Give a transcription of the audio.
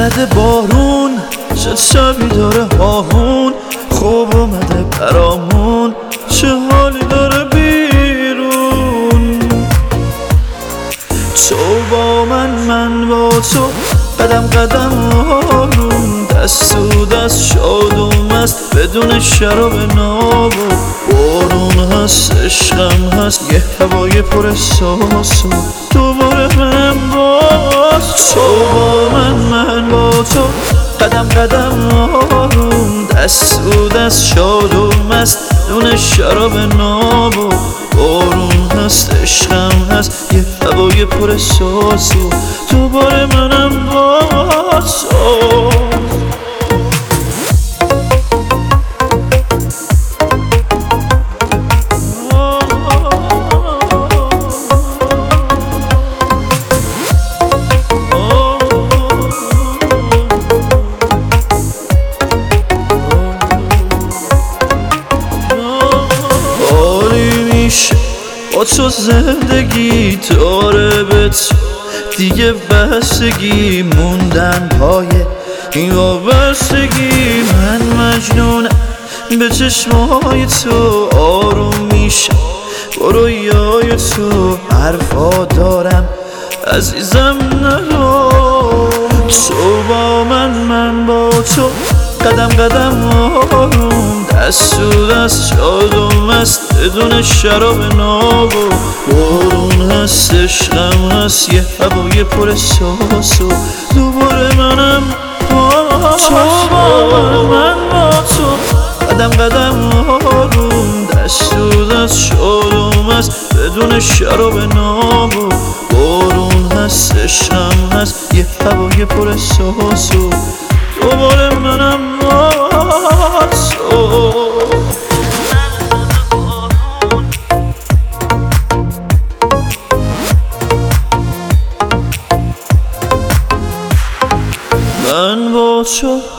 زده بارون، چه شبی داره هاهون، خوب اومده برامون، چه حالی داره بیرون. تو با من با تو، قدم قدم آروم، دست تو دست شاد و مست، بدون شراب ناب و بارون هست، عشقم هست، یه هوای پر احساس و دوباره من باز. تو با من با تو، قدم قدم آروم، دست تو دست شاد و مست، بدون شراب ناب و بارون هست، عشقم هست، یه هوای پر احساس و دوباره منم باز. با تو زندگی داره به تو دیگه بستگی، موندن پای این وابستگی. من مجنونم به چشمای تو، آروم میشم با رویای تو، حرفا دارم عزیزم نرو. تو با من با تو، قدم قدم آروم، دست تو دست شاد و مست، بدون شراب ناب و بارون هست، عشقم هست، یه هوای پر احساس و دوباره منم باز. تو با من با تو، قدم قدم آروم، دست تو دست شاد و مست، بدون شراب ناب و بارون هست، عشقم هست، یه هوای پر احساس و دوباره منم باز. من با تو